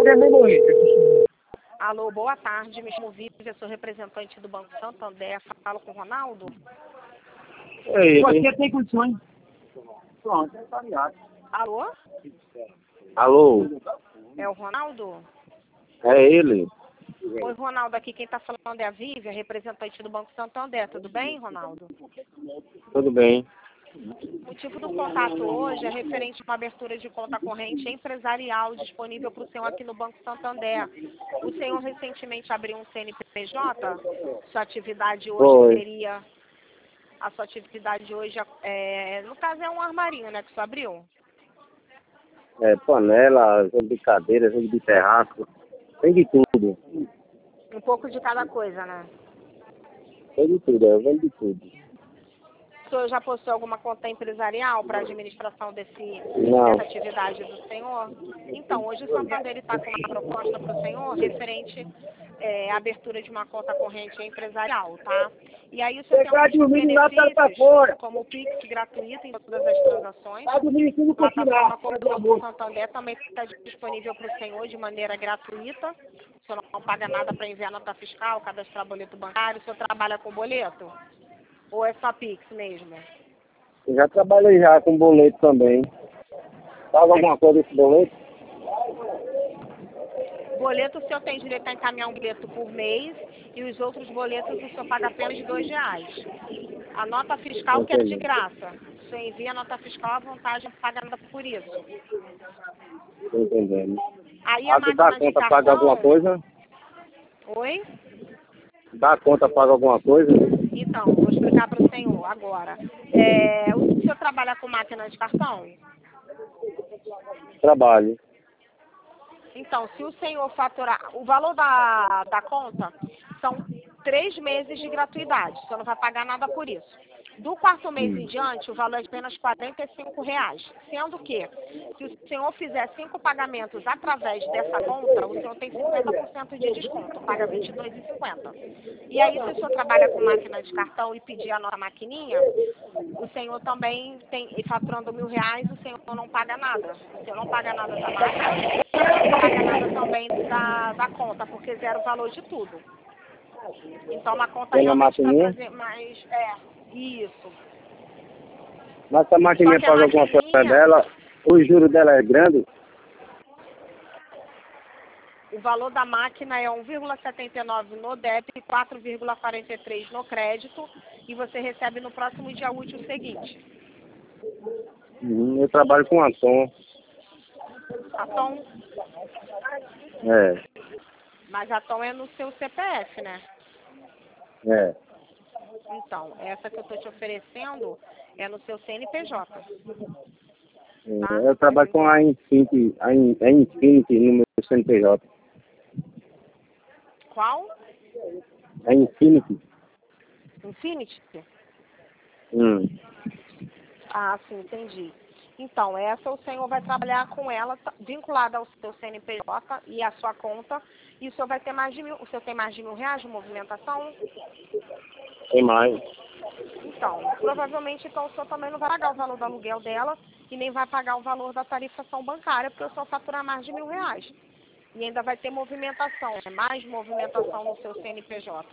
Alô, boa tarde, me chamo Vivian, sou representante do Banco Santander, falo com o Ronaldo? Você tem condições. Pronto, é variado. Alô? Alô, É o Ronaldo? é ele? Oi, Ronaldo, aqui quem está falando é a Vivian, representante do Banco Santander, tudo bem, Ronaldo? Tudo bem? O motivo do contato hoje é referente a uma abertura de conta corrente empresarial disponível para o senhor aqui no Banco Santander. O senhor recentemente abriu um CNPJ? Sua atividade hoje Foi. seria... A sua atividade hoje, no caso, é um armarinho, né, que você abriu? Panela, jogo de cadeira, jogo de terraço, tem de tudo. Um pouco de cada coisa, né? Tem de tudo, eu vendo de tudo. O senhor já possui alguma conta empresarial para administração Não. dessa atividade do senhor? Então, hoje o Santander está com uma proposta para o senhor referente à abertura de uma conta corrente empresarial, tá? E aí o senhor tem alguns benefícios, como o Pix gratuito em todas as transações. A plataforma como o Santander também está disponível para o senhor de maneira gratuita. O senhor não paga nada para enviar nota fiscal, cadastrar boleto bancário. O senhor trabalha com boleto? Ou é só Pix mesmo? Eu já trabalhei já com boleto também. Paga alguma coisa desse boleto? Boleto, o senhor tem direito a encaminhar um boleto por mês e os outros boletos o senhor paga apenas R$2. A nota fiscal que é de graça. O senhor envia a nota fiscal à vontade, não paga nada por isso. Tô entendendo. Aí a máquina Da de conta cartão... paga alguma coisa? Oi? Da conta paga alguma coisa? Então, vou explicar para o senhor agora. O senhor trabalha com máquina de cartão? Trabalho. Então, se o senhor faturar... O valor da conta são 3 meses de gratuidade. O senhor não vai pagar nada por isso. Do quarto mês em diante, o valor é de apenas R$45. Sendo que, se o senhor fizer 5 pagamentos através dessa conta, o senhor tem 50% de desconto. Paga R$22,50. E aí, se o senhor trabalha com máquina de cartão e pedir a nossa maquininha, o senhor também tem, e faturando R$1.000, o senhor não paga nada. O senhor não paga nada da máquina, não paga nada também da conta, porque zero o valor de tudo. Então, uma conta Tem a realmente para maquininha? fazer mais... Isso. Mas se a maquininha Só que a paga alguma coisa maquininha- dela, o juro dela é grande? O valor da máquina é 1,79 no débito e 4,43 no crédito, e você recebe no próximo dia útil seguinte. Eu trabalho com Atom. A Tom, É. mas a Tom é no seu CPF, né? É. Então, essa que eu estou te oferecendo é no seu CNPJ. Tá? Eu trabalho com a Infinity, a Infinity no meu CNPJ. Qual? A Infinity. Infinity? Ah, sim, entendi. Então, essa o senhor vai trabalhar com ela vinculada ao seu CNPJ e à sua conta, e o senhor vai ter mais de o senhor tem mais de R$1.000 de movimentação? Tem mais. Então, provavelmente então, o senhor também não vai pagar o valor do aluguel dela e nem vai pagar o valor da tarifação bancária, porque o senhor fatura mais de R$1.000. E ainda vai ter movimentação, mais movimentação no seu CNPJ.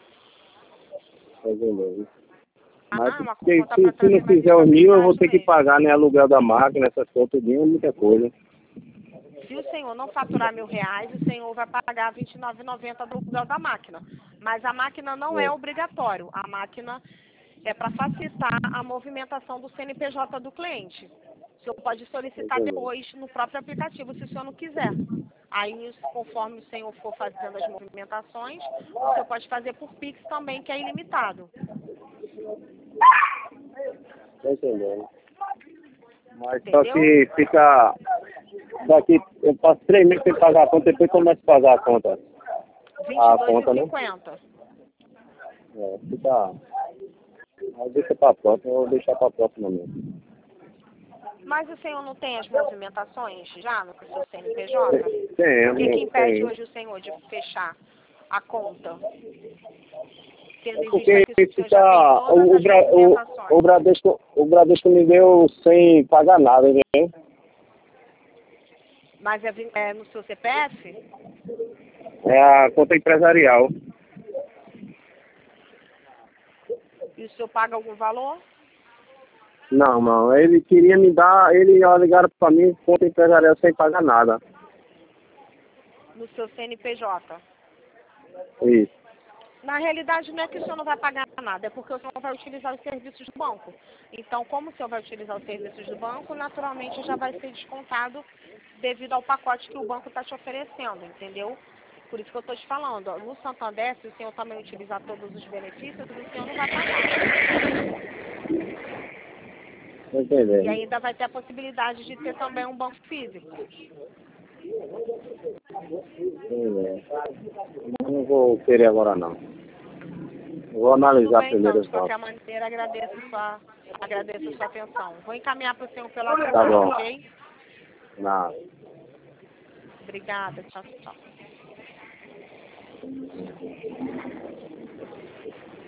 Mas uma se conta pra não trazer mais fizer os 1.000, eu vou ter que estabilidade pagar, né, aluguel da máquina, essas coisas, tudinho, muita coisa. Se o senhor não faturar R$1.000, o senhor vai pagar R$29,90 do aluguel da máquina. Mas a máquina não é obrigatório. A máquina é para facilitar a movimentação do CNPJ do cliente. O senhor pode solicitar depois no próprio aplicativo, se o senhor não quiser. Aí, conforme o senhor for fazendo as movimentações, o senhor pode fazer por Pix também, que é ilimitado. Tô entendendo. Mas Entendeu? só que fica... Daqui, eu passo 3 meses sem pagar a conta, depois começo a pagar a conta. A conta, né? R$22,50. Fica... Mas deixa pra próxima, eu vou deixar pra próxima mesmo. Mas o senhor não tem as movimentações já no seu CNPJ? Tem, O que impede tem. hoje o senhor de fechar a conta? Tendo em Porque vista que o senhor já tem todas as movimentações. o Bradesco me deu sem pagar nada, né? Mas é no seu CPF? É a conta empresarial. E o senhor paga algum valor? Não. Ele queria me dar, ele ligaram pra mim, conta empresarial sem pagar nada. No seu CNPJ? Isso. Na realidade, não é que o senhor não vai pagar nada, é porque o senhor vai utilizar os serviços do banco. Então, como o senhor vai utilizar os serviços do banco, naturalmente já vai ser descontado devido ao pacote que o banco está te oferecendo, entendeu? Por isso que eu estou te falando, ó, no Santander, se o senhor também utilizar todos os benefícios, o senhor não vai pagar. Tô entendendo. E ainda vai ter a possibilidade de ter também um banco físico. Não vou querer agora não. Vou analisar Tudo bem, primeiro então, os de qualquer votos. maneira, agradeço a sua atenção. Vou encaminhar para o senhor pela Tá bom. ok? Nada. Obrigada, tchau, tchau.